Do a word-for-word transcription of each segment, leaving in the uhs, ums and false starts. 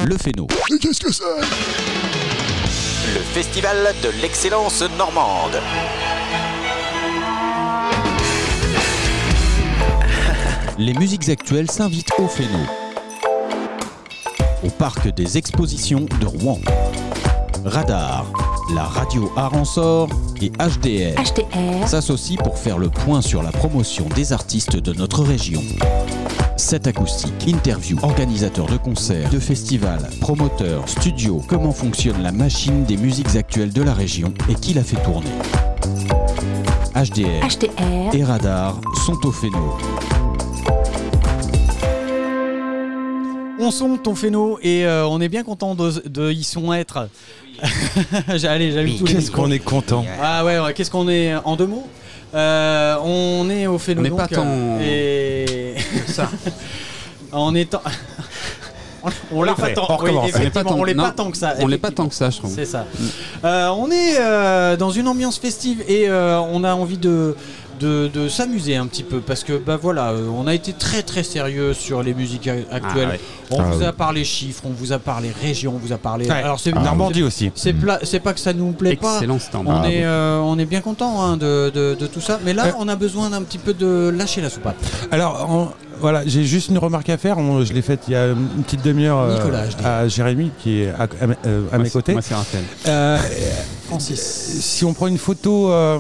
Le Féno. Mais qu'est-ce que c'est ? Le festival de l'excellence normande. Les musiques actuelles s'invitent au Féno. Au parc des expositions de Rouen. Radar, la radio Arançor et H D R, H D R s'associent pour faire le point sur la promotion des artistes de notre région. Set acoustique, interview, organisateurs de concerts, de festivals, promoteurs, studios, comment fonctionne la machine des musiques actuelles de la région et qui la fait tourner. H D R, H D R et Radar sont au Féno. On sont au Féno et euh, on est bien content de, de y sont être. Allez, j'allume oui, tous les qu'est-ce micros. qu'on est content. Ah ouais, ouais, qu'est-ce qu'on est en deux mots euh, On est au Féno On n'est donc, pas tant et ça. on est tant... on, on l'est pas tant. on recommence. Oui, effectivement, on l'est Non, pas tant que ça. On l'est pas tant que ça, je trouve. C'est ça. Euh, on est euh, dans une ambiance festive et euh, on a envie de, de, de s'amuser un petit peu parce que bah voilà, euh, on a été très très sérieux sur les musiques a- actuelles. Ah, ouais. On Ah, vous oui. a parlé chiffres, on vous a parlé région, on vous a parlé. Ouais. Alors c'est Ah, Normandie aussi. C'est, pla- c'est pas que ça nous plaît pas. Excellent stand. On Ah, est, oui. euh, on est bien content hein, de, de, de tout ça, mais là Ouais. on a besoin d'un petit peu de lâcher la soupape. Alors, en- voilà, j'ai juste une remarque à faire. On- je l'ai faite il y a une petite demi-heure euh, Nicolas, je dis. à Jérémy, qui est à, à- euh, à Moi, mes c'est- côtés. Moi, c'est Raphaël. Euh, Francis. si on prend une photo euh,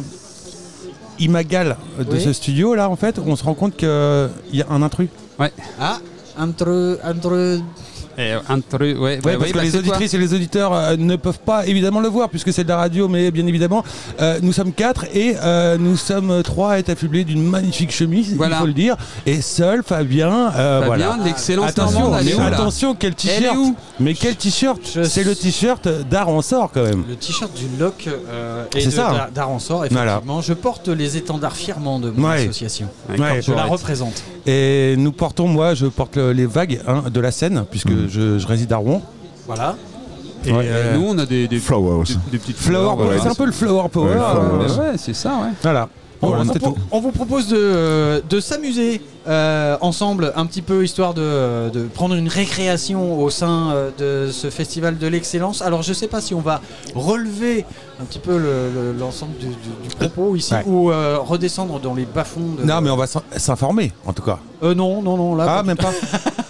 imagale de Oui. ce studio, là, en fait, on se rend compte qu'il y a un intrus. Ah, entre, entre Et un truc, ouais, Ouais, bah parce oui, que bah, les c'est quoi auditrices et les auditeurs euh, ne peuvent pas évidemment le voir puisque c'est de la radio, mais bien évidemment, euh, nous sommes quatre et euh, nous sommes trois à être affublés d'une magnifique chemise, Voilà. il faut le dire. Et seul Fabien, euh, Fabien, voilà. l'excellence Attention, normande, elle mais est où, là attention, quel Elle est t-shirt où Mais quel t-shirt Je C'est le t-shirt d'Arançor quand même. le t-shirt du Loc euh, et C'est de ça, hein. Dar- d'Arançor, effectivement. Je porte les étendards fièrement de mon Ouais. association. Ouais, Ouais, Je la corporate. représente. Et nous portons, moi je porte le- les vagues hein, de la Seine puisque je, je réside à Rouen. Voilà. Et Ouais, euh, euh, nous, on a des, des, Flowers. des, des petites Flower fleurs, Power, voilà. c'est un peu le Flower Power. Ouais, euh, Flowers. Ouais, c'est ça, ouais. Voilà. On, Voilà, vous c'est pro- tout. on vous propose de, de s'amuser euh, ensemble un petit peu, histoire de, de prendre une récréation au sein euh, de ce festival de l'excellence. Alors je sais pas si on va relever un petit peu le- le- l'ensemble du, du- du propos ici Ouais. ou euh, redescendre dans les bas-fonds de... Non mais on va s'in- s'informer en tout cas. Euh, non, non, non, là... Ah pas- même pas.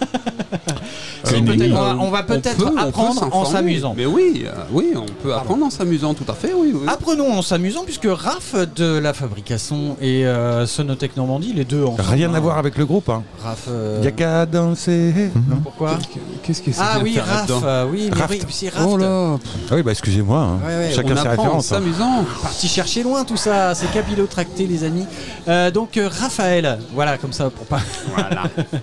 Si, Euh, peut-être, oui, on va, euh, on va peut-être peut- on peut apprendre en s'informer. s'amusant. Mais oui, euh, oui, on peut apprendre en s'amusant, tout à fait, oui. oui. Apprenons en s'amusant, puisque Raph de la Fabrication et euh, Sonotech Normandie, les deux ensemble. Rien à hein. voir avec le groupe. Hein. Raph... euh, Y a qu'à danser. Non. Pourquoi Qu'est-ce que c'est Ah bien oui, faire Raph, là-dedans euh, oui, mais Raft. oui, c'est Raph. Oh là, Ah oui bah excusez-moi. Hein. Ouais, ouais, Chacun on ses apprend en références. hein. s'amusant. Parti chercher loin tout ça, c'est capillotracté les amis. Euh, donc euh, Raphaël, voilà comme ça pour pas. Voilà.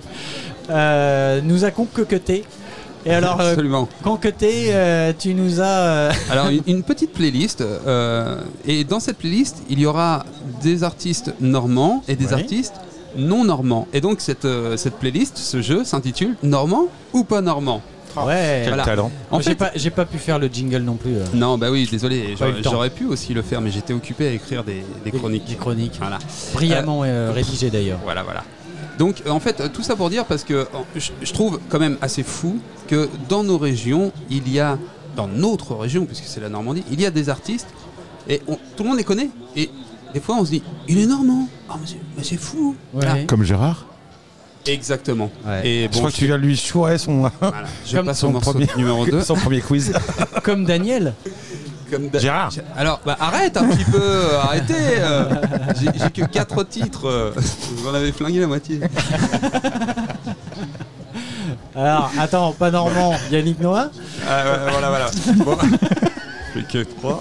Euh, nous a concocté. Et alors, euh, Absolument. concocté, euh, tu nous as. euh, Alors une, une petite playlist euh, et dans cette playlist il y aura des artistes normands et des Ouais. artistes non normands et donc cette, euh, cette playlist, ce jeu s'intitule Normand ou pas normand. Ouais. Quel Voilà. talent. En Moi, j'ai fait, pas, j'ai pas pu faire le jingle non plus. euh, non bah oui désolé, Pas eu le j'aurais, temps. j'aurais pu aussi le faire mais j'étais occupé à écrire des, des chroniques. Des chroniques. Voilà. Brillamment euh, rédigées d'ailleurs. Voilà, voilà. Donc, euh, en fait, euh, tout ça pour dire, parce que euh, je, je trouve quand même assez fou que dans nos régions, il y a, dans notre région, puisque c'est la Normandie, il y a des artistes, et on- tout le monde les connaît, et des fois on se dit, il est normand, ah, mais, c'est, mais c'est fou. Voilà. Comme Gérard. Exactement. Ouais. Et Je bon, crois que tu viens de lui chourer son, voilà, je Comme passe au son morceau premier- numéro deux. son premier quiz. Comme Daniel. Comme da- Gérard. Alors, bah, arrête un petit peu, euh, arrêtez. euh, j'ai, j'ai que quatre titres, euh, vous en avez flingué la moitié. Alors, attends, pas normand, Yannick Noah. Ah, ouais, voilà, voilà. Bon. Plus que trois.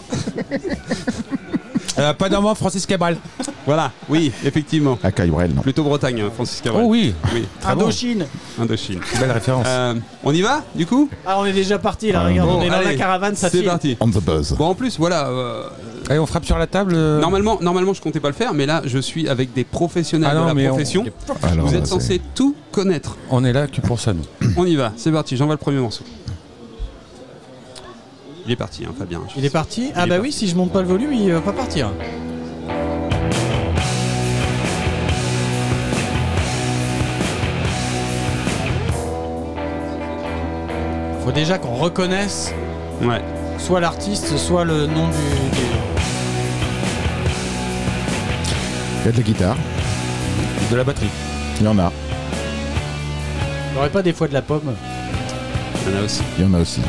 Euh, pas normand, Francis Cabral. Voilà, oui, effectivement. À Caille-Brel, non. Plutôt Bretagne, hein, Francis Cabral. Oh oui, Oui, Indochine. Indochine. belle référence. Euh, on y va, du coup Ah, on est déjà parti là, Ah, regarde, bon, on est dans la allez, caravane, ça C'est file. parti. On the buzz. Bon, en plus, voilà. euh, Allez, on frappe sur la table. euh. normalement, normalement, je comptais pas le faire, mais là, je suis avec des professionnels Ah non, de la mais on- profession. Alors, Vous là, êtes c'est- censés tout connaître. On est là que pour ça, nous. On y va, c'est parti, j'envoie le premier morceau. Il est parti, hein, Fabien. je Il est sais. parti. Ah est bah parti. oui, si je monte pas le volume, il va pas partir. faut déjà qu'on reconnaisse Ouais. soit l'artiste, soit le nom du... du... Il y a de la guitare, De la batterie. il y en a, Il n'y aurait pas des fois de la pomme? Il y en a aussi. il y en a aussi.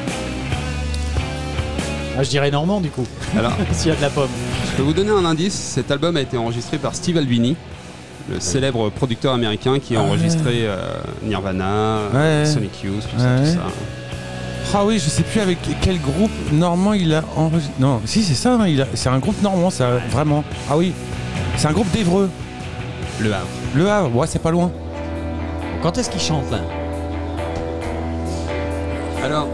Ah, je dirais Normand du coup, Alors, s'il y a de la pomme. je peux vous donner un indice. Cet album a été enregistré par Steve Albini, le célèbre producteur américain qui a enregistré euh, Nirvana, Ouais. Sonic Youth, tout ça, Ouais. tout ça. Ah oui, je sais plus avec quel groupe normand il a enregistré. Non, si c'est ça, hein, il a... c'est un groupe normand, ça, vraiment. Ah oui, c'est un groupe d'Évreux. Le Havre. Le Havre, ouais, c'est pas loin. Quand est-ce qu'il chante là? Alors,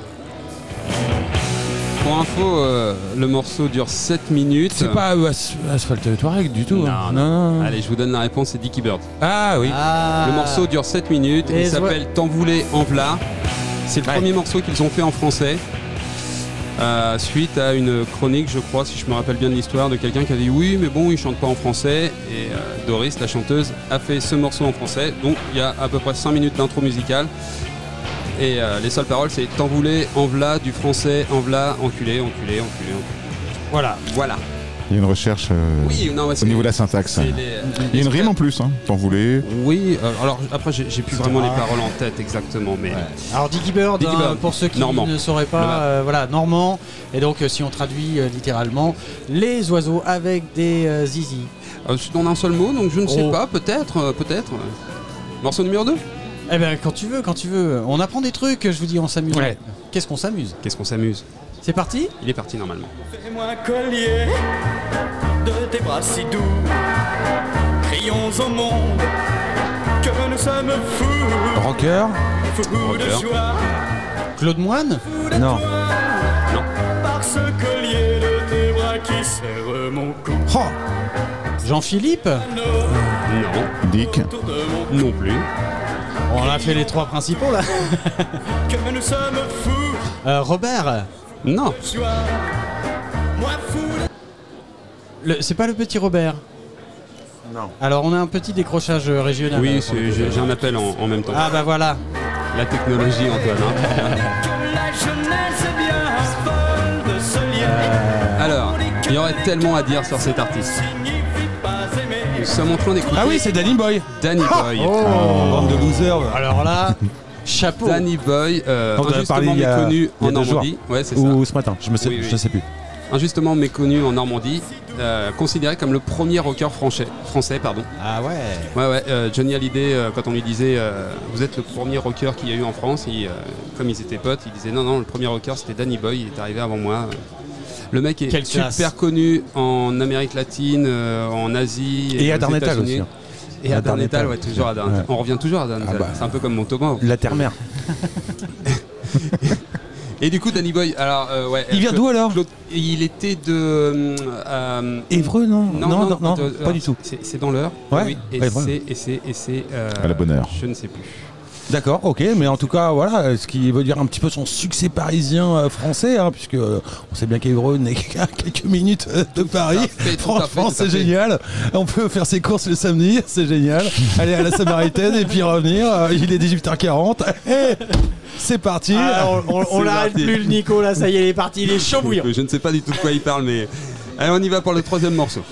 pour info, euh, le morceau dure sept minutes. C'est pas euh, As- Asphalt Touareg du tout. Non, hein. non. non, non. Allez, je vous donne la réponse, c'est Dickie Bird. Ah oui. Ah. Le morceau dure sept minutes, Et il so- s'appelle T'en voulais en v'là. C'est le Ouais. premier morceau qu'ils ont fait en français. Euh, suite à une chronique, je crois, si je me rappelle bien de l'histoire, de quelqu'un qui a dit oui, mais bon, il chante pas en français. Et euh, Doris, la chanteuse, a fait ce morceau en français. Donc il y a à peu près cinq minutes d'intro musicale. Et euh, les seules paroles, c'est T'en voulais en v'là, du français, en v'là, enculé, enculé, enculé, enculé. Voilà. Voilà. Il y a une recherche euh, Oui, non, ouais, au c'est- niveau de la syntaxe. c'est les- Il y a une rime en plus, hein. T'en voulais. Oui, euh, alors après, j'ai j'ai plus vraiment les paroles en tête exactement, mais. Alors Dickie Bird, Dickie hein, Bird, pour ceux qui Normand. ne sauraient Le pas, Havre. euh, voilà, Normand. Et donc euh, si on traduit euh, littéralement, les oiseaux avec des euh, zizi. Euh, je suis dans un seul mot, donc je ne sais Oh. pas, peut-être, euh, peut-être. Morceau numéro deux. Eh ben quand tu veux, quand tu veux. On apprend des trucs, je vous dis, on s'amuse. Ouais. Qu'est-ce qu'on s'amuse? Qu'est-ce qu'on s'amuse. C'est parti? Il est parti normalement. Fais-moi un collier de tes bras si doux. Crions au monde que nous sommes fous, Rocker. fous de Rocker. joie. Claude Moine? Non. Non. Par ce collier de tes bras qui serre mon cou. Oh, Jean-Philippe? Non. Dick. Autour de mon Non plus. On a fait les trois principaux là. que nous sommes fous Euh, Robert? Non. de joie. Moi fou de Le- C'est pas le petit Robert? Non. Alors on a un petit décrochage euh, régional. Oui, euh, c'est- j'ai j'ai un appel en, en même temps. Ah bah voilà. La technologie, Antoine. hein. que la jeunesse est bien folle de ce lien. Alors, il y aurait tellement à dire sur cet artiste. Signifie pas aimer. Nous sommes en train d'écouter Ah oui, c'est Danny Boy. Danny Boy. Bande de losers. Alors là, chapeau. Danny Boy, euh, On en a parlé injustement il y a- méconnu il y a en deux Normandie. Ouais, c'est ça. Ou ce matin, je me sais, Oui, oui. je sais plus. Injustement méconnu en Normandie, euh, considéré comme le premier rocker français. français pardon. Ah ouais. Ouais, ouais, euh, Johnny Hallyday, euh, quand on lui disait euh, vous êtes le premier rocker qu'il y a eu en France, il, euh, comme ils étaient potes, il disait non, non, le premier rocker c'était Danny Boy, il est arrivé avant moi. Le mec est Quelle super classe. connu en Amérique latine, euh, en Asie. Et à aux Darnétal États-Unis. aussi, hein. Et À à Darnétal, ouais, Darnétal. toujours à Darnétal. Ouais. On revient toujours à Darnétal. Ah bah. C'est un peu comme mon Thomas. La terre-mère. Et du coup, Danny Boy, alors, euh, ouais. Il vient euh, d'où alors Claude- Il était de. euh, Évreux, non Non, non, non, non, de- pas alors, du tout. C'est c'est dans l'heure. Ouais, Oui, et ouais, voilà. c'est et c'est et c'est. euh, À la bonne heure. Je ne sais plus. D'accord, ok, mais en tout cas, voilà, ce qui veut dire un petit peu son succès parisien euh, français, hein, puisque euh, on sait bien qu'Évreux n'est qu'à quelques minutes euh, de Paris. à fait, tout à fait, Franchement, tout à c'est fait. génial. On peut faire ses courses le samedi, c'est génial. Aller à la Samaritaine et puis revenir. euh, il est dix-huit heures quarante. Et c'est parti. Ah, on on, on C'est l'arrête parti. plus le Nico là, ça y est, il est parti, il est chaud bouillant. Je ne sais pas du tout de quoi il parle, mais. Allez, on y va pour le troisième morceau.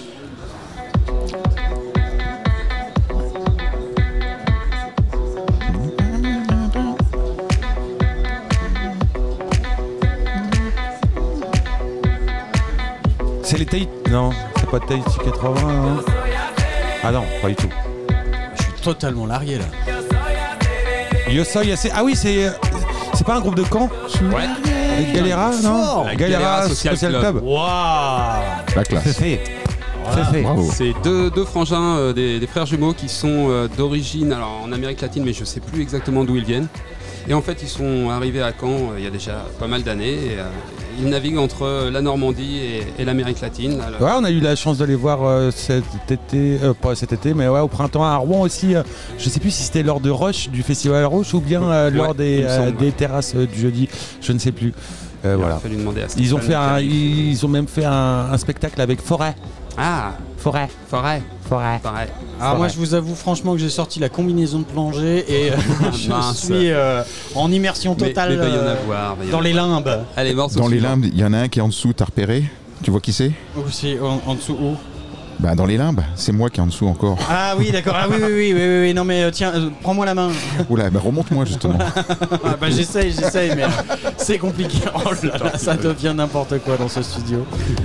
C'est les Tahiti. Non, c'est pas Tahiti quatre-vingts. hein. Ah non, pas du tout. Je suis totalement largué là. Yosoy, c'est. Ah oui, c'est. euh, C'est pas un groupe de camp Ouais. Avec Galera, non Fort. La Galera Galera Social, Social Club. Club. Waouh. La C'est classe. fait. C'est fait. Bravo. C'est deux, deux frangins, euh, des, des frères jumeaux qui sont euh, d'origine, alors en Amérique latine, mais je sais plus exactement d'où ils viennent. Et en fait, ils sont arrivés à Caen euh, il y a déjà pas mal d'années. Et, euh, ils naviguent entre la Normandie et, et l'Amérique latine. Alors, Ouais, on a eu la chance de les voir euh, cet été, euh, pas cet été, mais ouais, au printemps à Rouen aussi. euh, je sais plus si c'était lors de Rush, du Festival Rush, ou bien euh, Ouais, lors des, il me semble, des ouais. terrasses euh, du jeudi. Je ne sais plus. Euh, il voilà. a fallu demander à Ils ont, Stéphane fait un, qui arrive. ils ont même fait un, un spectacle avec Forêt. Ah, Forêt. Forêt. forêt. Pareil. Alors moi, je vous avoue franchement que j'ai sorti la combinaison de plongée et euh, je mince. suis euh, en immersion Mais- totale mais va y en euh, avoir, va y en dans les avoir. limbes. Allez, morceau Dans les suivant. limbes, il y en a un qui est en dessous, t'as repéré? Tu vois qui c'est? Aussi en, en dessous où? Bah dans les limbes, c'est moi qui est en dessous encore. Ah oui, d'accord. Ah oui, oui, oui, oui, oui, oui. Non mais euh, tiens, euh, prends-moi la main. Oula, bah remonte-moi justement. Ah, bah j'essaye, j'essaye, mais euh, c'est compliqué. Oh là là, ça devient n'importe quoi dans ce studio.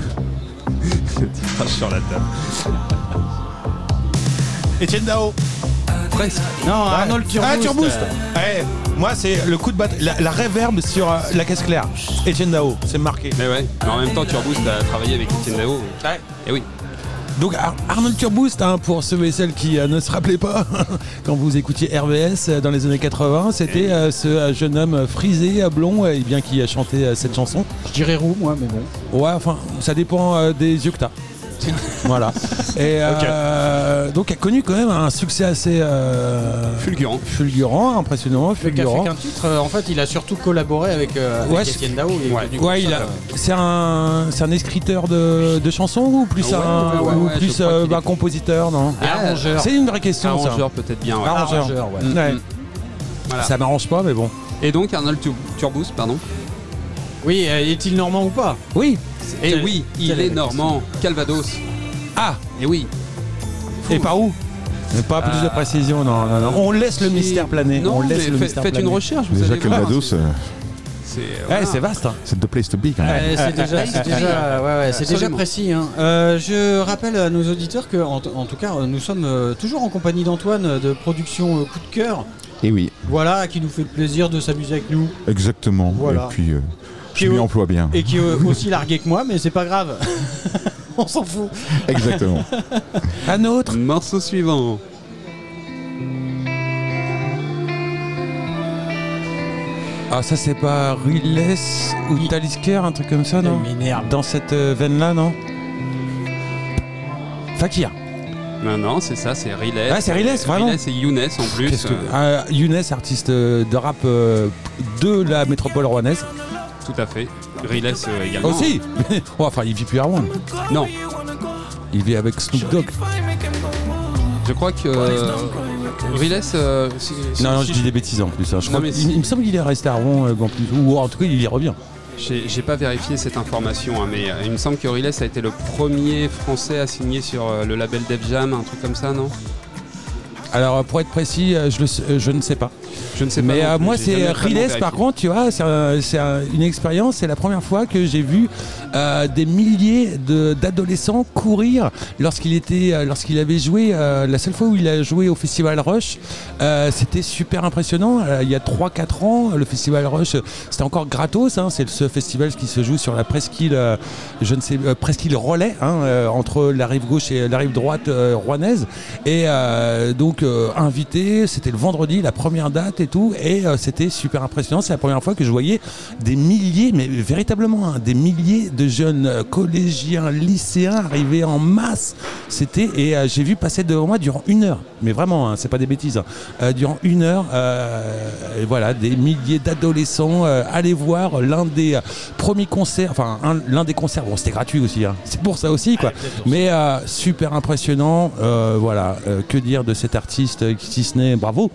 sur la table. Etienne Dao. Presque. Non, Arnold Turboost. Ah, Turboost. Eh, moi, c'est le coup de batte, la, la réverb sur euh, la caisse claire. Etienne Dao, c'est marqué. Mais ouais, mais en même temps, Turboost a travaillé avec Etienne Dao. Ouais. Et oui. Donc Ar- Arnold Turboost, hein, pour ceux et celles qui euh, ne se rappelaient pas, quand vous écoutiez R V S euh, dans les années quatre-vingts, c'était euh, ce euh, jeune homme frisé, euh, blond, et bien qui a chanté euh, cette chanson. Je dirais roux, moi, mais bon. Ouais, enfin, ça dépend euh, des yeux que t'as. Voilà. Et euh, donc a connu quand même un succès assez euh, Fulgurant. fulgurant, impressionnant, Le café fulgurant. qu'un titre, euh, en fait, il a surtout collaboré avec, euh, avec Ouais, Etienne Dao. et ouais. du coup, Ouais, il ça, a. euh, C'est un, c'est un écriteur de, de chansons ou plus Ouais, un, ouais, ouais, ou ouais, plus je crois euh, qu'il bah, est- compositeur, non et arrangeur. C'est une vraie question, ça. Arrangeur peut-être bien. Ouais. Arrangeur. Arrangeur, ouais. Mm, Ouais. mm. Voilà. Ça m'arrange pas, mais bon. Et donc Arnold Tur- Turboost, pardon. Oui, euh, est-il normand ou pas? Oui. Et Quelle- oui, il quelle est est la normand, Calvados. Ah. Et oui. Et par où? Mais pas plus de précision, non, non, non. On laisse le mystère planer. Non, On laisse mais le fait- mystère faites planer. une recherche. Vous Déjà allez voir, Calvados, c'est- euh, C'est Ouais, voilà. c'est vaste. Hein. c'est the place to be quand même. Euh, c'est déjà, c'est déjà, ouais, ouais, c'est déjà Absolument. précis. Hein. Euh, je rappelle à nos auditeurs que, en, en tout cas, euh, nous sommes euh, toujours en compagnie d'Antoine euh, de production euh, Coup de Cœur. Et oui, Voilà, qui nous fait le plaisir de s'amuser avec nous exactement. Voilà. Et puis, euh, Qui je m'y est- emploie bien. et qui est euh, aussi largué que moi, mais c'est pas grave. On s'en fout. Exactement. Un autre. Morceau suivant. Ah, ça, c'est pas Riles ou Il- Talisker, un truc comme ça, non? Elle m'énerve. Dans cette euh, veine-là, non? Fakir. Non, non, c'est ça, c'est Riles. Ah, c'est Riles, vraiment. Riles et Younes en plus. Qu'est-ce que... euh, Ah, Younes, artiste euh, de rap euh, de la métropole rouennaise. Tout à fait. Riles euh, également. Aussi. Oh, enfin, il vit plus à Rouen. Non, Il vit avec Snoop Dogg. je crois que euh, Riles. euh, si- si- Non, non, si je dis des bêtises en plus. hein. Je Non, crois mais qu'il- si- il, me semble qu'il est resté à Rouen euh, en plus. Ou en tout cas, il y revient. J'ai j'ai pas vérifié cette information, hein, mais euh, il me semble que Riles a été le premier français à signer sur euh, le label Def Jam, un truc comme ça, non? Alors, pour être précis, euh, je, le sais- euh, je ne sais pas. Je ne sais pas. Mais non euh, plus, moi, j'ai c'est jamais vraiment Riles, vérifié. par contre, tu vois, c'est un- c'est un- une expérience. C'est la première fois que j'ai vu euh, des milliers de- d'adolescents courir lorsqu'il était, euh, lorsqu'il avait joué. euh, la seule fois où il a joué au Festival Rush, euh, c'était super impressionnant. Euh, il y a trois quatre ans, le Festival Rush, c'était encore gratos. Hein, c'est ce festival qui se joue sur la presqu'île, euh, je ne sais, euh, presqu'île Relais, hein, euh, entre la rive gauche et la rive droite euh, rouennaise. Et euh, donc euh, invité, c'était le vendredi, la première date et tout, et euh, c'était super impressionnant. C'est la première fois que je voyais des milliers, mais véritablement hein, des milliers de jeunes euh, collégiens, lycéens arriver en masse. C'était et euh, j'ai vu passer devant moi durant une heure, mais vraiment, hein, c'est pas des bêtises. hein. Euh, durant une heure, euh, et voilà, des milliers d'adolescents euh, aller voir l'un des euh, premiers concerts, enfin un- l'un des concerts. Bon, c'était gratuit aussi, hein. C'est pour ça aussi, quoi. Mais euh, super impressionnant. euh, voilà, euh, que dire de cet artiste, euh, si ce n'est bravo.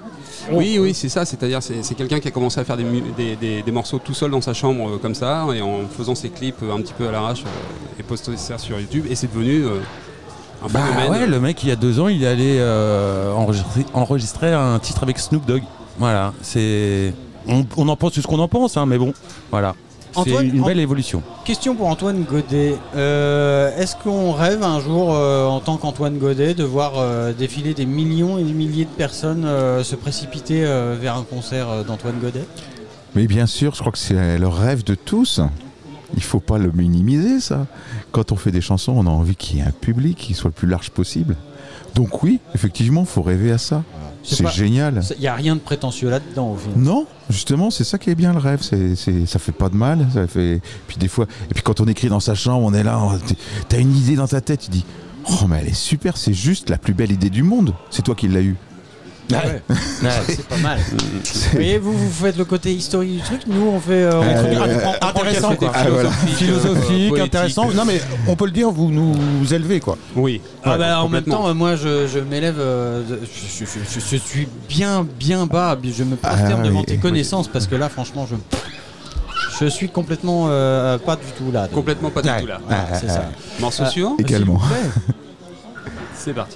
Oui, oui, c'est ça. C'est-à-dire, c'est c'est quelqu'un qui a commencé à faire des, mu- des, des- des morceaux tout seul dans sa chambre, euh, comme ça, et en faisant ses clips euh, un petit peu à l'arrache, euh, et postait ça sur YouTube. Et c'est devenu euh, un Bah phénomène. ouais, le mec il y a deux ans il est allé euh, enregistrer, enregistrer un titre avec Snoop Dogg. Voilà, c'est on, on en pense ce qu'on en pense, hein, mais bon, voilà. C'est Antoine, une An- belle évolution. Question pour Antoine Godet. Euh, Est-ce qu'on rêve un jour, euh, en tant qu'Antoine Godet, de voir euh, défiler des millions et des milliers de personnes euh, se précipiter euh, vers un concert euh, d'Antoine Godet? Mais bien sûr, je crois que c'est le rêve de tous. Il faut pas le minimiser, ça. Quand on fait des chansons, on a envie qu'il y ait un public qui soit le plus large possible. Donc oui, effectivement, il faut rêver à ça. C'est C'est pas- génial. Il n'y a rien de prétentieux là-dedans, au final. Non, justement, c'est ça qui est bien le rêve. C'est, c'est, ça fait pas de mal. Ça fait. Puis des fois, et puis quand on écrit dans sa chambre, on est là, on- t'es- t'as une idée dans ta tête, tu dis, oh mais elle est super, c'est juste la plus belle idée du monde. C'est toi qui l'as eue. Ouais. Ouais, c'est pas mal. Vous voyez, vous, vous faites le côté historique du truc, nous, on fait. Euh, on Euh, fait- euh, on- on- intéressant, on- quoi. Ah, voilà. Philosophique, euh, intéressant. politique. Non, mais on peut le dire, vous nous élevez, quoi. Oui. Ah bah, en même complètement. temps, euh, moi je, je m'élève, euh, de- je, je- je- je suis bien bien bas, je me prosterne Ah, devant oui. tes connaissances parce que là franchement je, je suis complètement euh, pas du tout là. donc, Complètement pas du Ouais. tout là. voilà, c'est ça. Morceau Ah. suivant. Également. S'il vous plaît. C'est parti.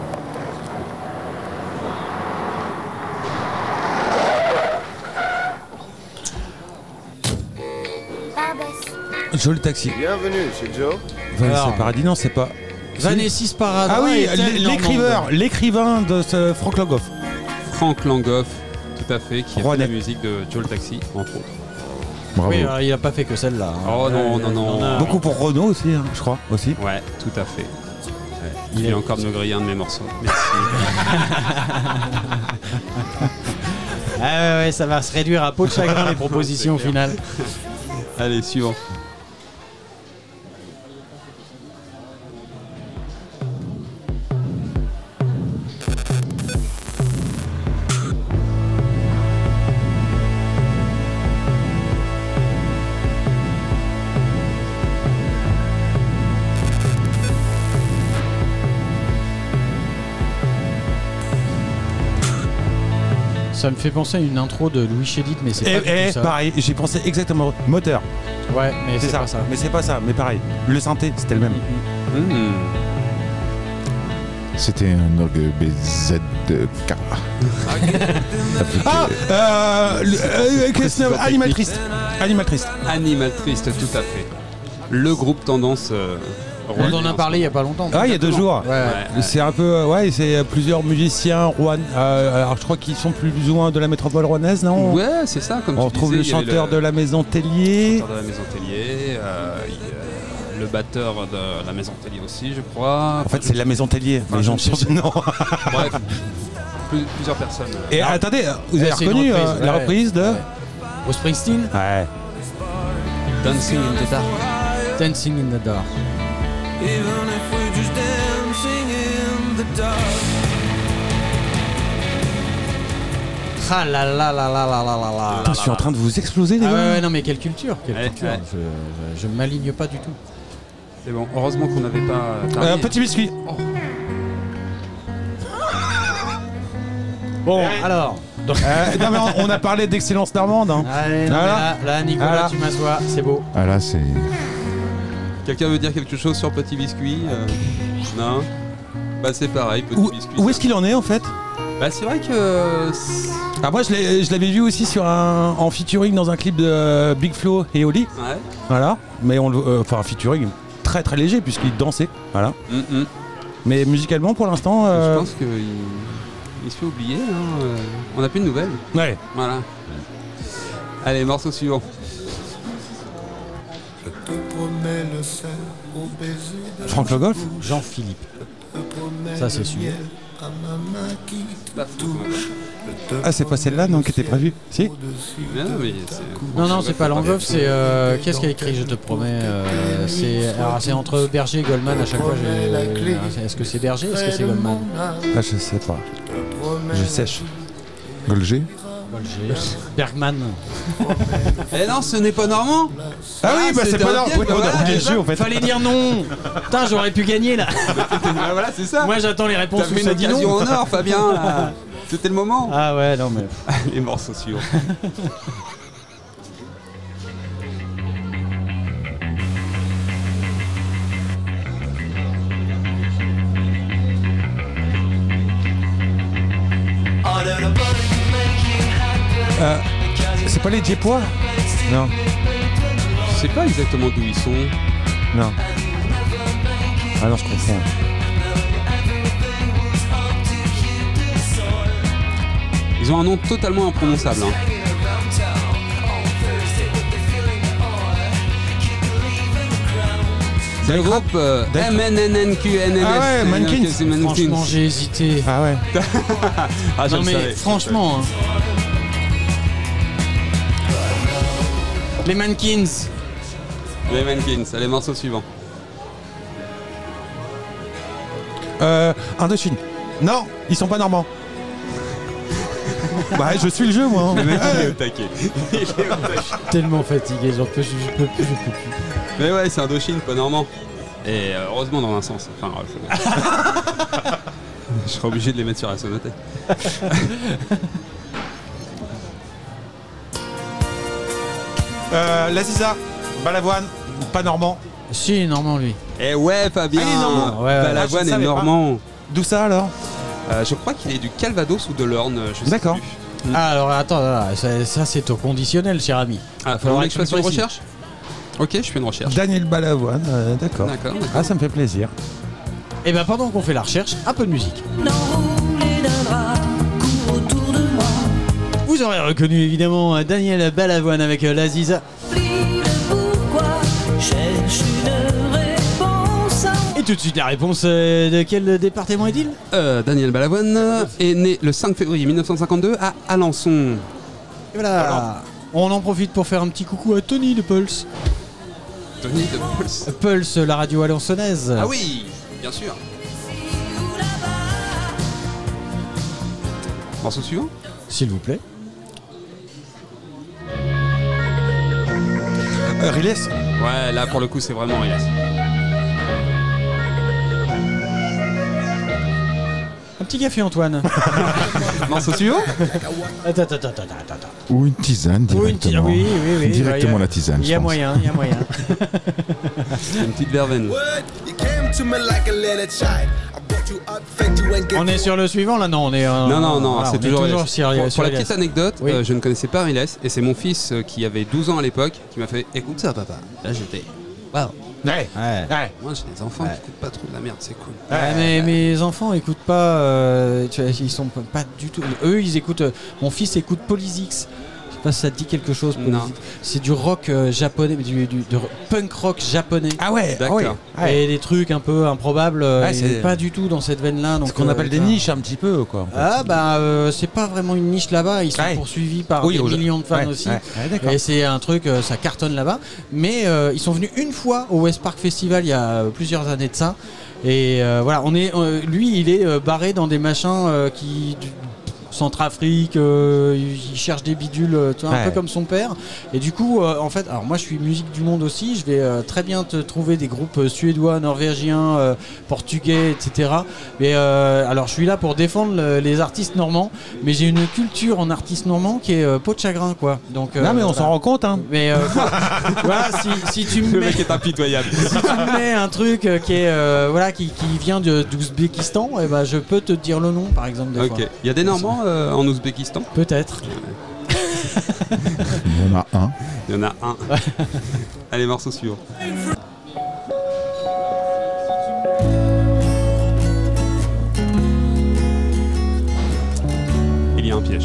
Joe le taxi. Bienvenue, c'est Joe. Vanessa Alors. Paradis, non, c'est pas. Vanessa Paradis. Ah oui, était l- l'écrivain, normande. l'écrivain de ce Frank Logoff. Frank Langoff, tout à fait, qui a fait René. la musique de Joe le Taxi, entre autres. Bravo. Oui, alors, il a pas fait que celle-là. hein. Oh non, Ouais, non, non. il en a- Beaucoup pour Renault aussi, hein, je crois, aussi. Ouais, tout à fait. Il Il est- vient encore de me griller un de mes morceaux. Merci. Ah ouais, ouais, ça va se réduire à peau de chagrin les propositions au final. Allez, suivant. Ça me fait penser à une intro de Louis Chédid, mais c'est Et, pas du et tout ça. pareil, j'ai pensé exactement moteur. Ouais, mais C'est c'est ça. pas ça. Mais c'est pas ça, mais pareil. Le synthé, c'était le même. Hmm. C'était un orgue B Z K. Ah euh, le- euh, qu'est-ce que- Animal Triste. Animal Triste. Animal Triste, tout à fait. Le groupe tendance. euh, On Rouen, en a parlé il y a pas longtemps. Ah, il y a deux jours. Ouais, ouais. Ouais. C'est un peu, euh, ouais, c'est plusieurs musiciens, Rouen. euh, alors je crois qu'ils sont plus ou moins de la métropole rouennaise, non? Ouais, c'est ça, comme On tu retrouve disais, le il y avait chanteur de la maison le Tellier. chanteur de la Maison Tellier, euh, il y a le batteur de la Maison Tellier aussi, je crois. En fait, c'est la maison Tellier. Enfin, Les gens je- sont non. Bref, plus- plusieurs personnes. Et attendez, vous avez Ouais, c'est une reconnu reprise, euh, la ouais. reprise de Ouais. Au Springsteen, Ouais. Dancing in the Dark. Dancing in the Dark. Ah là là là là là là là là. Putain, je suis en train de vous exploser, les Ah gars. ouais, ouais, non mais quelle culture, quelle Ouais, culture. ouais. Je, je, je m'aligne pas du tout. C'est bon, heureusement qu'on n'avait pas. terminé. Euh, petit biscuit. Bon, alors. Euh, non, mais on, on a parlé d'excellence normande. Hein. Allez, non, mais Voilà. là, là, Nicolas, Voilà. tu m'assois, c'est beau. Ah là, c'est. Quelqu'un veut dire quelque chose sur Petit Biscuit euh, Non. Bah c'est pareil, Petit Où, Biscuit. où ça- est-ce qu'il en est en fait? Bah c'est vrai que. euh, c'est- Ah, moi je l'ai- je l'avais vu aussi sur un, en featuring dans un clip de euh, Big Flo et Oli. Ouais. Voilà. Mais on le- euh, enfin un featuring très très léger puisqu'il dansait. Voilà. Hum, hum. Mais musicalement pour l'instant. euh, Je pense qu'il il se fait oublier. Hein. euh, On n'a plus de nouvelles. Ouais. Voilà. Allez, morceau suivant. Franck Le Golf. Jean-Philippe. Ça, c'est sûr. Bah, faut- Ah, c'est pas celle-là non qui était prévue. Si. Mais non, mais c'est- Non, non, c'est pas Langoff, c'est. Euh, Qu'est-ce qu'il a écrit, je te promets euh, C'est alors, c'est entre Berger et Goldman à chaque fois. j'ai- Est-ce que c'est Berger Est-ce que c'est Goldman Ah, je sais pas. Je sèche. Golger. Berger. Bergman. Eh non, ce n'est pas Normand. Ah oui, bah c'est c'était pas un normal. piège, Oui, on a voilà, oublié le c'est ça. jeu en fait. Fallait dire non. Putain, j'aurais pu gagner là. Ah, voilà, c'est ça. Moi, j'attends les réponses T'as où fait ça une dit occasion non. en or, Fabien. là. C'était le moment. Ah ouais, non mais. Les morceaux suivants. Euh, c'est pas les Diepois? Non. Je sais pas exactement d'où ils sont. Non. Ah non, je confonds. Ils ont un nom totalement imprononçable. Hein. C'est le groupe euh, D'accord. M N N N Q N M S. Ah ouais, Mankins. C'est Mankins. Franchement, j'ai hésité. Ah ouais. Ah, je Non le mais savais. franchement. hein. Les Mankins. Les Mankins, allez, morceau suivant. Euh, Indochine. Non, ils sont pas normands. Bah, je suis le jeu, moi. Le mec, il est au taquet. Il est au taquet. Tellement fatigué, j'en peux, je peux plus, je peux plus. Mais ouais, c'est Indochine, pas normand. Et euh, heureusement dans un sens. Enfin, ouais, je serais obligé de les mettre sur la sonothèque. Euh, la Ziza, Balavoine, pas normand. Si, normand lui. Eh ouais, Fabien. Ah, il est normand. Ouais, ouais. Balavoine Ah, je est savais pas. normand. D'où ça alors? Euh, je crois qu'il est du Calvados ou de l'Orne, je sais D'accord. plus. Ah, alors attends, là, ça, ça, c'est au conditionnel, cher ami. Ah, Il faut que je être fasse une précis. recherche. Ok, je fais une recherche. Daniel Balavoine, euh, d'accord. D'accord. Ah, ça me fait plaisir. Et ben pendant qu'on fait la recherche, un peu de musique. Enroulé d'un drap, court autour de moi. Vous aurez reconnu évidemment Daniel Balavoine avec euh, la Ziza. Plie le pourquoi, cherche une réponse. Et tout de suite la réponse euh, de quel département est-il? Euh, Daniel Balavoine est né le cinq février mille neuf cent cinquante-deux à Alençon. Et voilà. On en profite pour faire un petit coucou à Tony de Pulse. Tony de Pulse. Pulse, la radio alençonnaise. Ah oui, bien sûr. Morceau suivant. S'il vous plaît. Euh, Riles. Ouais, là pour le coup c'est vraiment Riles. Un petit café Antoine. Morceau suivant. Attends, attends, attends, attends, attends. Ou une tisane Ou une ti- directement. oui, oui, oui. Directement Bah, y a- la tisane. Il y a je pense. moyen, il y a moyen. Une petite verveine. On est sur le suivant là? Non, on est. euh, Non, non, non, voilà, c'est on est toujours Riles. sur, Pour, sur pour la Riles. petite anecdote, Oui. euh, je ne connaissais pas Riles et c'est mon fils euh, qui avait douze ans à l'époque qui m'a fait écoute ça papa. Là j'étais waouh. Ouais. Ouais. Ouais. Moi j'ai des enfants qui écoutent pas trop de la merde, c'est cool. Ouais, mais mes enfants écoutent pas, euh, tu vois, ils sont pas- pas du tout. Eux, ils écoutent. euh, mon fils écoute Polysix. Je sais pas si ça te dit quelque chose. Polysix. Non. C'est du rock euh, japonais, du, du- du punk rock japonais. Ah ouais, ah D'accord. ouais. Ouais. Et des trucs un peu improbables. euh, Ouais, il c'est- est pas du tout dans cette veine-là. donc, Ce qu'on euh, appelle des tu vois. niches un petit peu, quoi. Ah bah euh, c'est pas vraiment une niche là-bas. Ils sont Ouais. poursuivis par Oui, des au- millions de fans ouais, aussi. ouais. Ouais, d'accord. Et c'est un truc, euh, ça cartonne là-bas. Mais euh, ils sont venus une fois au West Park Festival il y a plusieurs années de ça. Et euh, voilà, on est, euh, lui, il est euh, barré dans des machins euh, qui. Du, Centrafrique, euh, il cherche des bidules, euh, tu vois, un Ouais. peu comme son père. Et du coup, euh, en fait, alors moi je suis musique du monde aussi, je vais euh, très bien te trouver des groupes euh, suédois, norvégiens, euh, portugais, et cetera. Mais euh, alors je suis là pour défendre le- les artistes normands, mais j'ai une culture en artistes normands qui est euh, peau de chagrin, quoi. Donc, euh, Non, mais on s'en voilà. rend compte, hein. Mais euh, voilà, si, si tu me Le mets, mec est impitoyable. si tu me mets un truc euh, qui est euh, voilà qui, qui vient de- d'Ouzbékistan, et ben je peux te dire le nom, par exemple, des fois. Ok. Il y a des Normands euh, en Ouzbékistan. Peut-être. Il y en a un. Il y en a un. Allez, morceau suivant. Il y a un piège.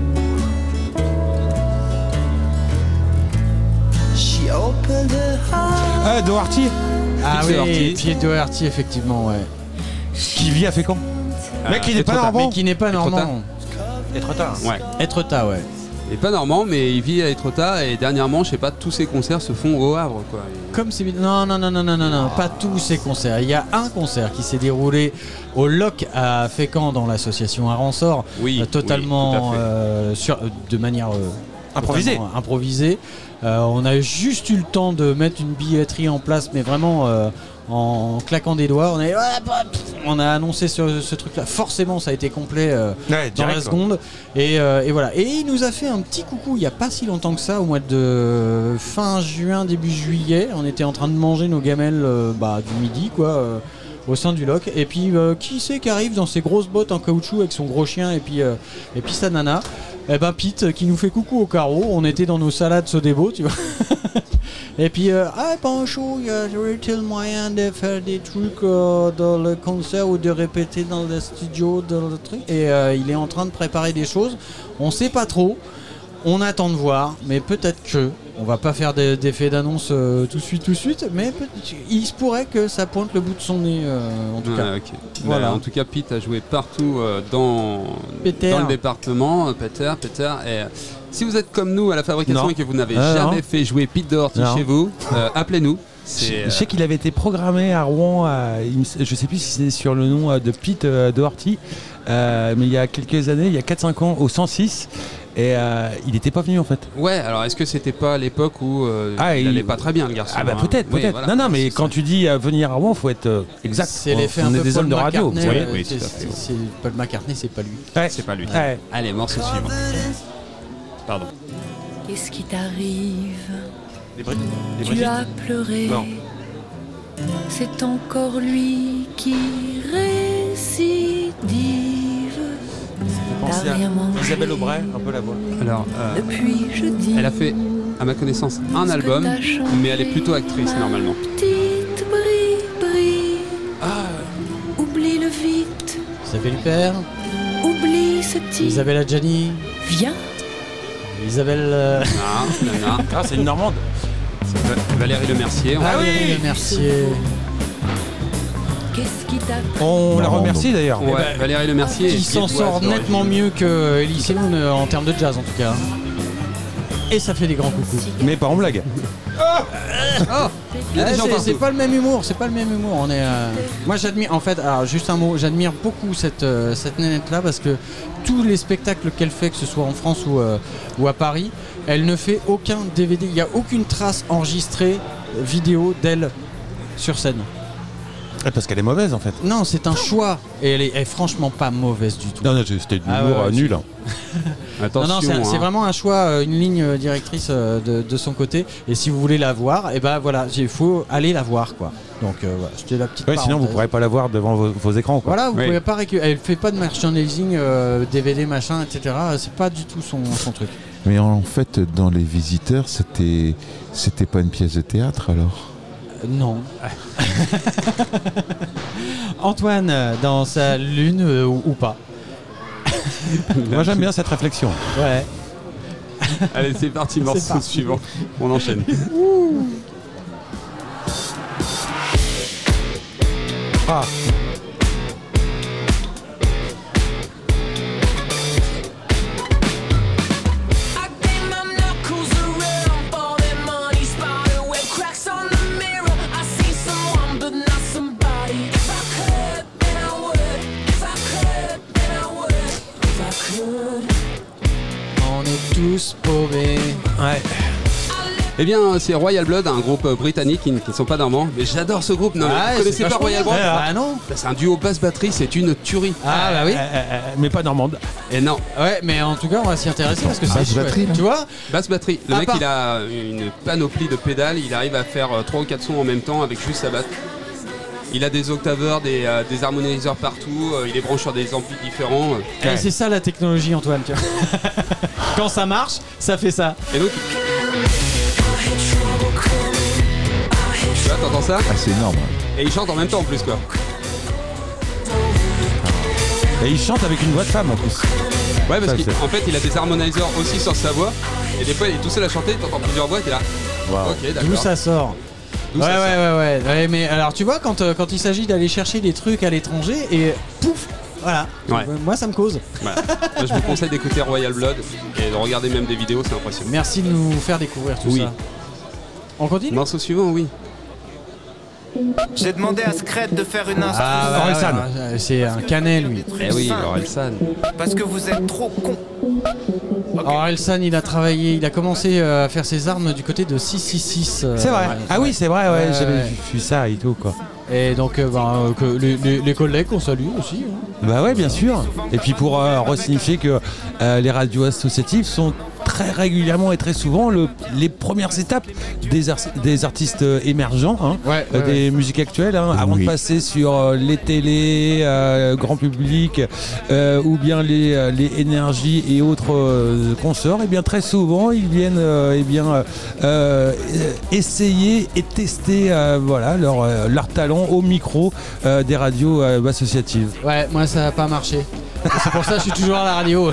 Ah, Doherty, Ah Pete oui, Doherty. Pete Doherty, effectivement, ouais. qui vit à Fécamp. Mec, il n'est pas Étretat. normand. Mais qui n'est pas Étretat. normand. Étretat. Ouais. Étretat, ouais. Il est pas normand, mais il vit à Étretat et dernièrement, je sais pas, tous ses concerts se font au Havre, quoi. Comme c'est non non non non non non non pas tous ces concerts. Il y a un concert qui s'est déroulé au Loc à Fécamp dans l'association Aransor, Oui, euh, oui, totalement tout à fait. euh, sur, euh, de manière euh, Improvisée. totalement improvisée. Euh, on a juste eu le temps de mettre une billetterie en place, mais vraiment euh, en claquant des doigts. On a, on a annoncé ce, ce truc-là. Forcément, ça a été complet euh, Ouais, dans la direct, quoi. seconde. Et, euh, et voilà. Et il nous a fait un petit coucou il n'y a pas si longtemps que ça, au mois de fin juin, début juillet. On était en train de manger nos gamelles euh, bah, du midi, quoi. euh, au sein du loc. Et puis euh, qui c'est qui arrive dans ses grosses bottes en caoutchouc avec son gros chien et puis, euh, et puis sa nana? Eh ben Pete euh, qui nous fait coucou au carreau. On était dans nos salades Sodebo, tu vois. Et puis euh, ah bonjour, il y a-t-il moyen de faire des trucs euh, dans le concert ou de répéter dans le studio dans le truc? Et euh, il est en train de préparer des choses. On sait pas trop. On attend de voir, mais peut-être que on va pas faire des- d'effet d'annonce euh, tout de suite, tout de suite, mais peut- il se pourrait que ça pointe le bout de son nez, euh, en tout cas. Ouais, ok. Voilà. Bah, en tout cas, Pete a joué partout euh, dans, Peter. dans le département. euh, Peter, Peter. Et, euh, si vous êtes comme nous à la fabrication Non. et que vous n'avez Ah, jamais non. fait jouer Pete Doherty Non. chez vous, euh, appelez-nous. C'est, Je euh, sais qu'il avait été programmé à Rouen, à- il me- je sais plus si c'est sur le nom euh, de Pete euh, Doherty, euh, mais il y a quelques années, il y a quatre cinq ans, au cent six. Et euh, il n'était pas venu en fait. Ouais, alors est-ce que c'était pas à l'époque où euh, Ah, il il- allait pas très bien le garçon Ah bah hein. peut-être, Oui, peut-être. voilà. Non, non, mais C'est quand ça. tu dis euh, venir à Rouen, faut être euh, exact. C'est On- l'effet on un est peu des Paul hommes de radio. McCartney, Oui, euh, oui, c'est- tout à fait. c'est- c'est- Paul McCartney, c'est pas lui. Ouais. C'est pas lui. Ouais. Allez, morceau suivant. Pardon. Qu'est-ce qui t'arrive? Les Brit- les Tu Brigitte. as pleuré. Non. C'est encore lui qui récidive. Pensez T'as à rien mangé. Isabelle Aubray, un peu la voix. Alors, euh, Depuis jeudi. elle a fait, à ma connaissance, un Ce que album, t'as chanté. mais elle est plutôt actrice normalement. Petite brie, brie. Oublie-le vite. Isabelle Huppert, Oublie ce type. Isabelle Adjani, Viens. Isabelle. euh, Non, non, non. Ah, c'est une Normande. Va- Valérie Le Mercier. on- Ah oui, Mercier. Qu'est-ce qui t'a plu? On la Normande. remercie d'ailleurs. Ouais, Valérie Le Mercier. Qui est s'en pied-poise sort d'origine. nettement mieux que Elie Semoun euh, en termes de jazz en tout cas. Et ça fait des grands coucous. Mais pas en blague. Il y a des Ah, gens c'est- partout. c'est pas le même humour, c'est pas le même humour. On est, euh, moi j'admire, en fait, alors juste un mot, j'admire beaucoup cette, euh, cette nénette là parce que tous les spectacles qu'elle fait, que ce soit en France ou, euh, ou à Paris, elle ne fait aucun D V D, il n'y a aucune trace enregistrée euh, vidéo d'elle sur scène. Parce qu'elle est mauvaise en fait. Non, c'est un choix et elle est, elle est franchement pas mauvaise du tout. Non, non, c'était de Ah l'humour ouais, ouais, euh, nul. hein. Attention, Non, non, c'est, c'est hein. vraiment un choix, euh, une ligne euh, directrice euh, de, de son côté. Et si vous voulez la voir, et ben voilà, il faut aller la voir quoi. Donc euh, voilà, c'était la petite. Ouais, sinon vous parenthèse. pourrez pas la voir devant vos, vos écrans quoi. Voilà, vous Oui. pouvez pas récupérer. Elle fait pas de merchandising, euh, D V D, machin, et cetera. C'est pas du tout son, son truc. Mais en fait, dans Les Visiteurs, c'était c'était pas une pièce de théâtre alors? Euh, non. Antoine, euh, dans sa lune euh, ou, ou pas. Moi j'aime bien cette réflexion. Ouais. Allez, c'est parti, morceau parti. suivant. On enchaîne. Ah, I gave my knuckles around for that money spider web cracks on the mirror. I see someone but not somebody. If I could, then I would. If I could, then I would. If I could. On est tous paumés. ouais. Eh bien, c'est Royal Blood, un groupe euh, britannique qui ne qui ne sont pas normands. Mais j'adore ce groupe. Non, mais Ah, vous c'est connaissez pas vachement Royal bien. Blood Bah non. Bah, c'est un duo basse-batterie, c'est une tuerie. Ah bah oui. Euh, euh, euh, mais pas normande. Et non, Ouais, mais en tout cas, on va s'y intéresser parce que c'est Basse chouette. batterie, là. Tu vois, basse-batterie. Le À mec, part- il a une panoplie de pédales. Il arrive à faire trois ou quatre sons en même temps avec juste sa basse. Il a des octaveurs, des, euh, des harmoniseurs partout. euh, il est branché sur des amplis différents. euh. Et c'est ça la technologie, Antoine. Tu vois. Quand ça marche, ça fait ça. Et donc, tu vois, t'entends ça? Ah, c'est énorme. Et il chante en même temps en plus, quoi. Et il chante avec une voix de femme en plus. Ouais, parce Ça, qu'en c'est- fait, il a des harmoniseurs aussi sur sa voix. Et des fois, il est tout seul à chanter. T'entends plusieurs voix. T'es là. Ok, d'accord. D'où ça sort. D'où ouais, ça ouais, sort. ouais, ouais, ouais. Mais alors, tu vois, quand, euh, quand il s'agit d'aller chercher des trucs à l'étranger et pouf, voilà. Ouais. Moi, ça me cause. Voilà. Moi, je vous conseille d'écouter Royal Blood et de regarder même des vidéos, c'est impressionnant. Merci de nous faire découvrir tout Oui. ça. On continue? Morceau suivant, oui. J'ai demandé à Scred de faire une instru Ah, bah, Orelsan. ouais, ouais, c'est un canet, lui. Eh oui, Orelsan. parce que vous êtes trop con. Orelsan, il a travaillé, il a commencé euh, à faire ses armes du côté de six six six. euh, C'est vrai. ouais. Ah oui, c'est vrai, ouais, Ouais, j'avais ouais. vu ça et tout quoi. Et donc, euh, bah, euh, que les, les- les collègues qu'on salue aussi. hein. Bah ouais, bien sûr. Et puis pour euh, resignifier que euh, les radios associatives sont très régulièrement et très souvent le- les premières étapes des, ar- des artistes euh, émergents, hein, Ouais, euh, ouais, des musiques actuelles, hein, avant Oui. de passer sur euh, les télés, euh, grand public, euh, ou bien les, euh, les énergies et autres euh, consorts. Et bien très souvent, ils viennent euh, eh bien euh, euh, essayer et tester euh, voilà leur, euh, leur talent au micro euh, des radios euh, associatives. Ouais, moi ça n'a pas marché. C'est pour ça que je suis toujours à la radio.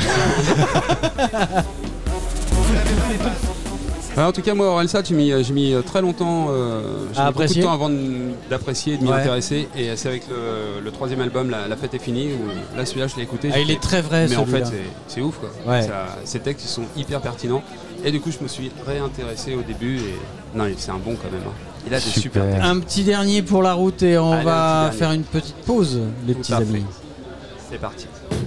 Ouais, en tout cas, moi, Orelsan, j'ai mis, j'ai mis très longtemps, euh, j'ai À mis beaucoup de apprécier. temps avant de- d'apprécier et de m'y Ouais. intéresser. Et c'est avec le, le troisième album, La, La fête est finie, où là, celui-là, je l'ai écouté. Ah, il j'ai est très vrai, Mais en fait, celui-là. c'est c'est ouf, quoi. Ouais. Ça- ces textes, ils sont hyper pertinents. Et du coup, je me suis réintéressé au début. Et non, c'est un bon quand même. hein. Il a des Super. super textes. Un petit dernier pour la route et on Allez, un va petit faire dernier. une petite pause, les Tout petits à fait. amis. C'est parti.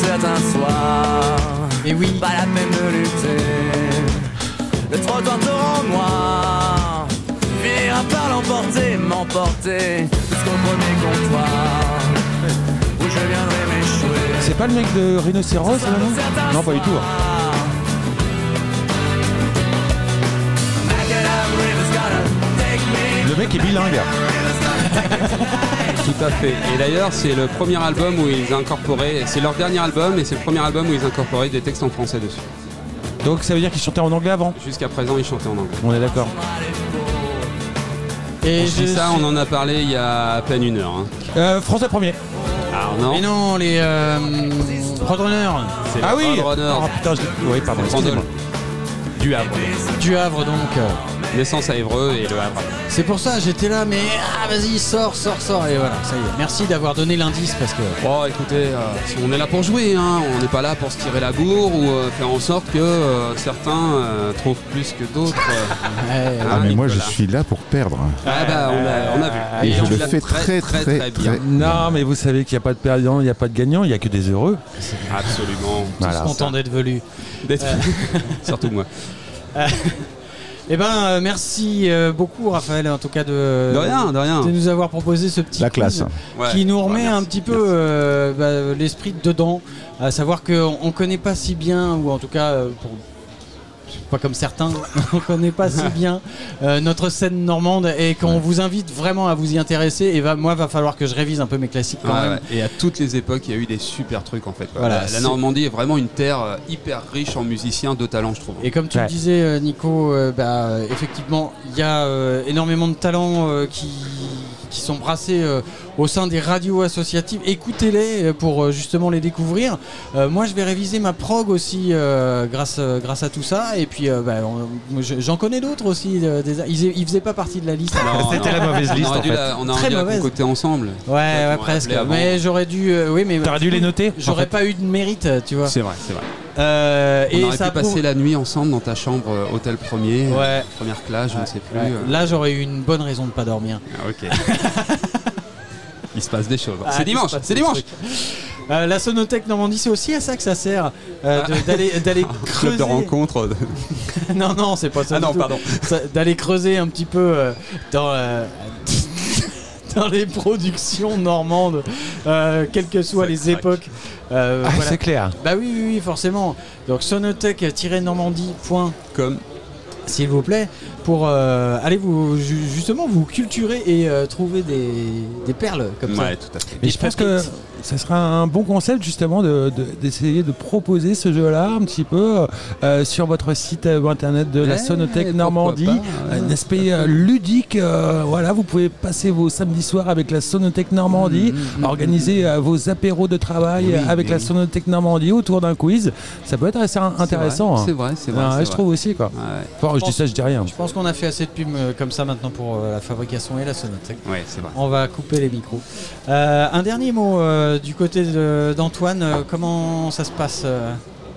certains soirs. Et oui. Pas la peine de lutter. Le trottoir torrent noir finira par l'emporter, m'emporter jusqu'au premier comptoir où je viendrai m'échouer. C'est pas le mec de Rhinocéros, là, non? Non, pas du tout. hein. Le mec est bilingue. Tout à fait. Et d'ailleurs, c'est le premier album où ils incorporaient, c'est leur dernier album et c'est le premier album où ils incorporaient des textes en français dessus. Donc ça veut dire qu'il chantait en anglais avant? Jusqu'à présent, ils chantaient en anglais. On est d'accord. Et On je dit ça, suis- on en a parlé il y a à peine une heure. hein. Euh, français premier. Alors non, Mais non, les euh, Roadrunners c'est Ah les oui. Roadrunners. Ah putain, je l'ai- oui, pardon. C'est Brandol. excusez-moi. Du Havre. du Havre donc. euh, Naissance à Évreux et le Havre. C'est pour ça, j'étais là, mais ah, vas-y, sors, sors, sors. Et voilà, ça y est. Merci d'avoir donné l'indice parce que. Bon, écoutez, euh, si on est là pour jouer, hein. On n'est pas là pour se tirer la bourre ou euh, faire en sorte que euh, certains euh, trouvent plus que d'autres. euh, Ouais, Ah, hein, mais moi, je Nicolas. suis là pour perdre. Ah bah, on a, on a vu. Et je tu le l'as fais très, très, très, très, bien. très- Non, mais vous savez qu'il n'y a pas de perdant, il n'y a pas de gagnant, il n'y a que des heureux. Absolument. Voilà. content d'être venu. D'être surtout moi. Eh ben, euh, merci euh, beaucoup, Raphaël, en tout cas de, De rien, de rien. de nous avoir proposé ce petit La quiz classe. Ouais. qui nous remet Ouais, merci, un petit peu merci. euh, bah, l'esprit dedans, à savoir qu'on on connaît pas si bien, ou en tout cas, euh, pour, pas comme certains, on connaît pas si bien euh, notre scène normande et qu'on vous invite vraiment à vous y intéresser. Et va, moi, va falloir que je révise un peu mes classiques quand Ouais, même. ouais. Et à toutes les époques, il y a eu des super trucs en fait. quoi. Voilà, la, c'est- la Normandie est vraiment une terre euh, hyper riche en musiciens de talent, je trouve. Et comme tu Ouais. le disais, euh, Nico, euh, bah, euh, effectivement, il y a euh, énormément de talents euh, qui, qui sont brassés euh, au sein des radios associatives. Écoutez-les euh, pour euh, justement les découvrir. Euh, moi, je vais réviser ma prog aussi euh, grâce, euh, grâce à tout ça. Et puis, euh, bah, on- moi, je- j'en connais d'autres aussi. euh, des, ils, ils faisaient pas partie de la liste. Non, C'était non. la mauvaise On liste, aurait en dû fait. la- on aurait Très dû la mauvaise. concocter ensemble. Ouais, ouais, m'aurais presque. appelé avant. Mais j'aurais dû. euh, oui, mais T'aurais dû les noter, J'aurais en fait. pas eu de mérite, tu vois. C'est vrai, c'est vrai. Euh, On et aurait ça pu passer prouve- la nuit ensemble dans ta chambre euh, hôtel premier, euh, Ouais. première classe, je ne sais plus. Ouais. euh. Là, j'aurais eu une bonne raison de pas dormir. Ah, ok. Il se passe des choses. Ah, c'est il dimanche, se passe c'est des dimanche. trucs. Euh, la Sonothèque Normandie, c'est aussi à ça que ça sert, euh, de- d'aller d'aller Club creuser. de rencontre. non, non, c'est pas ça. Ah du non, tout. pardon. Ça- D'aller creuser un petit peu euh, dans, euh, dans les productions normandes, euh, quelles que soient Ça les craque. époques. Euh, Ah, voilà. c'est clair. Bah oui, oui, oui, forcément. Donc sonothèque-normandie. Comme S'il vous plaît, pour euh, aller vous ju- justement vous culturer et euh, trouver des, des perles comme ça. Ouais, tout à fait. Mais Des je pense que pépites. ça sera un bon concept justement de- de- d'essayer de, proposer ce jeu-là un petit peu euh, sur votre site euh, internet de la Ouais, Sonothèque pourquoi Normandie. pas, ouais. Un aspect euh, ludique. euh, voilà, vous pouvez passer vos samedis soirs avec la Sonothèque Normandie, organiser euh, vos apéros de travail Oui, euh, avec oui, la oui. Sonothèque Normandie autour d'un quiz. Ça peut être assez intéressant. C'est hein. vrai, c'est vrai. Ah, c'est je vrai. trouve aussi quoi. Ouais, Enfin, je dis ça, je dis rien. Je pense qu'on a fait assez de pubs euh, comme ça maintenant pour euh, la fabrication et la Sonothèque. ouais, c'est vrai. On va couper les micros. Euh, un dernier mot euh, du côté de- d'Antoine. euh, comment ça se passe euh,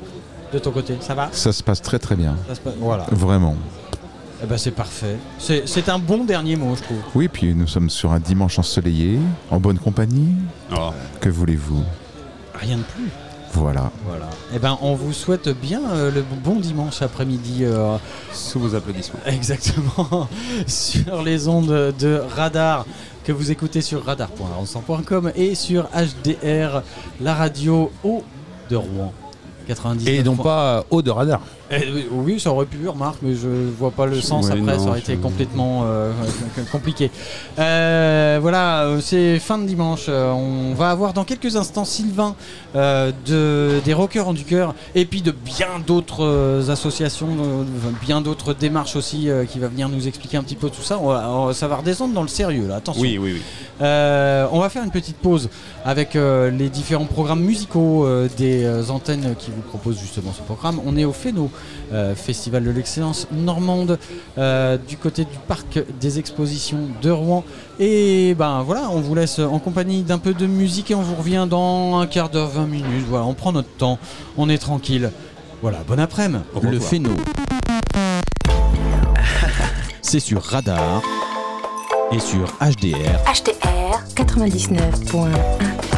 de ton côté? Ça va Ça se passe très très bien. Ça se passe- Voilà. Vraiment. Eh ben, c'est parfait. C'est c'est un bon dernier mot, je trouve. Oui, puis nous sommes sur un dimanche ensoleillé, en bonne compagnie. Oh. Que voulez-vous? Rien de plus. Voilà. Voilà. Eh ben, on vous souhaite bien euh, le bon dimanche après-midi. euh, Sous vos applaudissements. Exactement. Sur les ondes de Radar que vous écoutez sur radar point cent point com et sur H D R, la radio haut de Rouen. quatre-vingt-dix-neuf. Et non pas euh, haut de radar. Eh oui, oui, ça aurait pu, remarque, mais je vois pas le sens Ouais, après, non, ça aurait je- été complètement euh, compliqué. Euh, voilà, euh, c'est fin de dimanche. Euh, on va avoir dans quelques instants Sylvain euh, de, des Rockers en du cœur et puis de bien d'autres euh, associations, euh, bien d'autres démarches aussi euh, qui va venir nous expliquer un petit peu tout ça. On va- on- ça va redescendre dans le sérieux là, attention. Oui, oui, oui. Euh, on va faire une petite pause avec euh, les différents programmes musicaux euh, des euh, antennes qui vous proposent justement ce programme. On est au Féno, euh, Festival de l'excellence normande, euh, du côté du parc des expositions de Rouen. Et ben voilà, on vous laisse en compagnie d'un peu de musique et on vous revient dans un quart d'heure, vingt minutes. Voilà, on prend notre temps, on est tranquille. Voilà, bon après-midi. Le Féno. C'est sur Radar et sur H D R. H D R quatre-vingt-dix-neuf point un.